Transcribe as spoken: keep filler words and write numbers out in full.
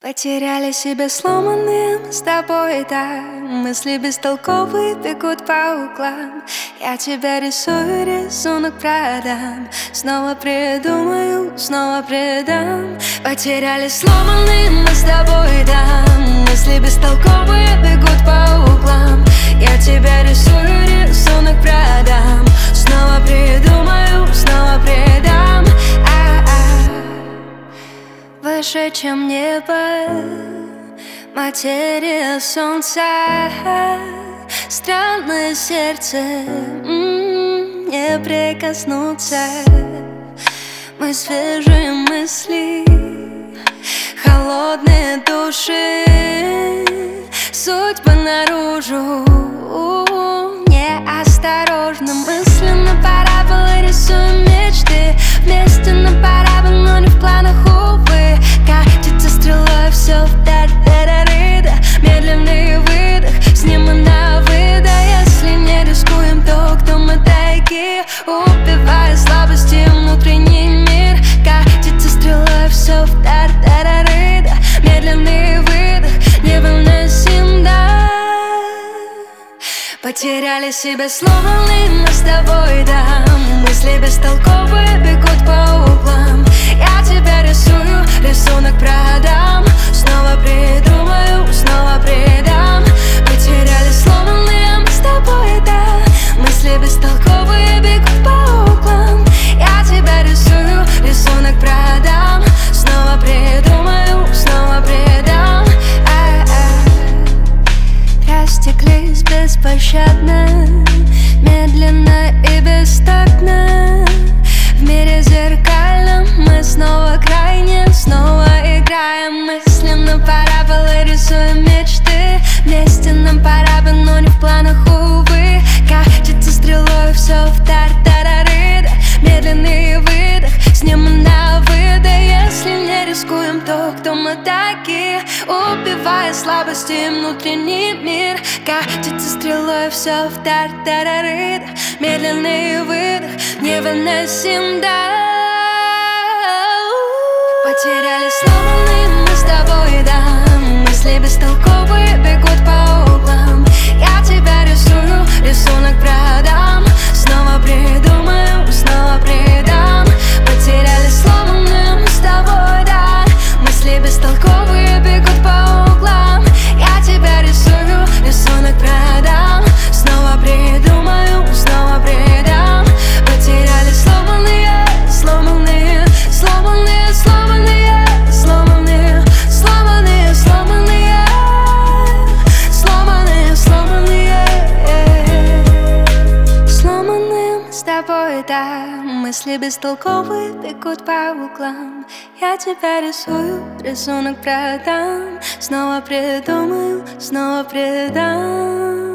Потеряли себя сломанные мы с тобой, да. Мысли бестолковые бегут по углам. Я тебя рисую, рисунок продам. Снова придумаю, снова предам. Потеряли сломанные мы с тобой, да. Мысли бестолковые бегут по углам. Я тебя рисую, рисунок продам. Снова придумаю, снова предам. Выше, чем небо, материя солнца. Странное сердце, м-м, не прикоснуться. Мы свежие мысли, холодные души. Судьба наружу, неосторожно. Мысленно параболы рисуем мечты. Вместе на парабол, но не в планах, увы. Катится стрелой все вдаль, да-да-рыда. Медленный выдох, с ним мы на выда. Если не рискуем, то кто мы такие? Убивая слабости внутренний мир. Катится стрелой все вдаль, да-да-рыда. Медленный выдох, невыносим, да. Потеряли себя, сломанные мы с тобой, да. Мысли бестолковые бегут по углам. Я тебя рисую, рисунок продам. Снова придумаю, снова предам. Потеряли сломанные мы с тобой, да. Мысли бестолковые бегут по углам. Я тебя рисую, рисунок продам. Снова придумаю, снова предам. Растеклись беспощадно, медленно и бестактно. В мире зеркальном мы снова крайне, снова играем. Мысленно параболы рисуем мечты. Вместе нам пора бы, но не в планах, увы. Катится стрелой все вдаль, да-да-рыда. Медленный выдох, с ним мы на выда. Если не рискуем, то кто мы такие? Убивая слабости внутренний мир. Катится стрелой все вдаль, да-да-рыда. Медленный выдох, невыносим, да. Потеряли сломанные мы с тобой, да. Мысли бестолковые бегут по углам. Я тебя рисую, рисунок продам. Снова придумаю, снова предам. Потеряли сломанные мы с тобой, да. Мысли бестолковые бегут по углам. Я тебя рисую, рисунок продам. Снова придумаю, снова предам. Потеряли сломанные, сломанные, сломанные, сломанные, сломанные, сломанные, сломанные, сломанные, сломанные. Сломанные мы с тобой, да. Мысли бестолковые бегут по углам. Я тебя рисую, рисунок продам. Снова придумаю, снова предам.